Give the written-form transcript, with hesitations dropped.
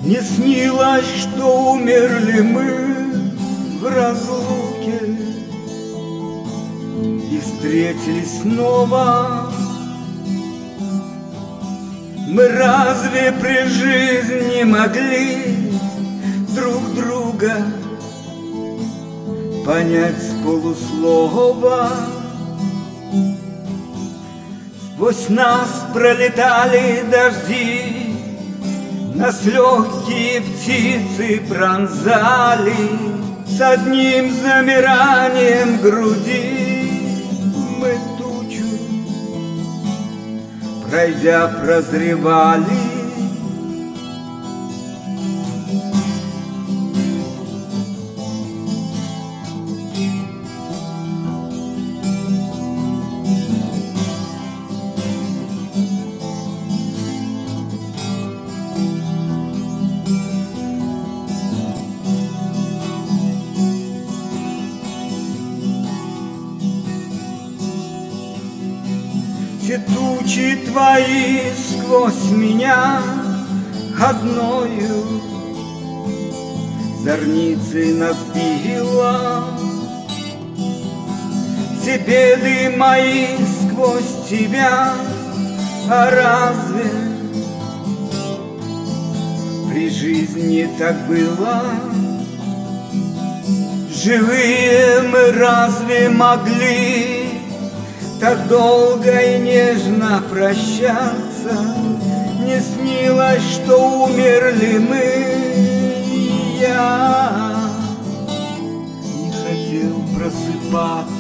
Не снилось, что умерли мы в разлуке и встретились снова. Мы разве при жизни могли друг друга понять с полуслова? Сквозь нас пролетали дожди, нас легкие птицы пронзали, с одним замиранием груди мы тучу, пройдя, прозревали. Все тучи твои сквозь меня одною зорницей нас било, все беды мои сквозь тебя, а разве при жизни так было? Живые мы разве могли так долго и нежно прощаться? Не снилось, что умерли мы, и я не хотел просыпаться.